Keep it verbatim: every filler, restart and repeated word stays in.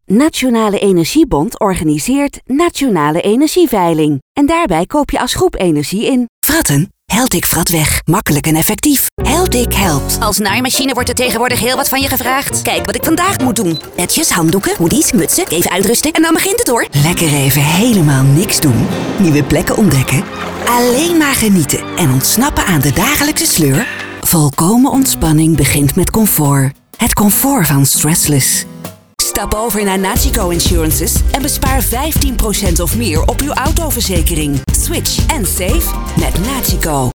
Nationale Energiebond organiseert Nationale Energieveiling. En daarbij koop je als groep energie in. Vratten? Heltic vrat weg. Makkelijk en effectief. Heltic helpt. Als naaimachine wordt er tegenwoordig heel wat van je gevraagd. Kijk wat ik vandaag moet doen. Netjes, handdoeken, hoodies, mutsen, even uitrusten en dan begint het hoor. Lekker even helemaal niks doen. Nieuwe plekken ontdekken. Alleen maar genieten en ontsnappen aan de dagelijkse sleur. Volkomen ontspanning begint met comfort. Het comfort van Stressless. Stap over naar Nachico Insurances en bespaar vijftien procent of meer op uw autoverzekering. Switch en save met Nachico.